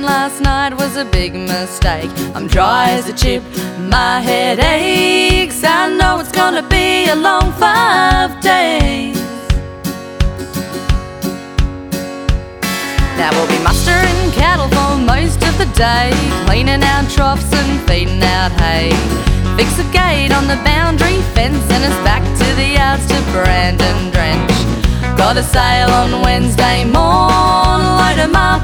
happened last night was a big mistake. I'm dry as a chip, my head aches. I know it's gonna be a long 5 days. Now we'll be mustering cattle for most of the day, cleaning out troughs and feeding out hay. Fix a gate on the boundary fence and it's back to the yards to brand and drench. Got a sale on Wednesday morn, load 'em up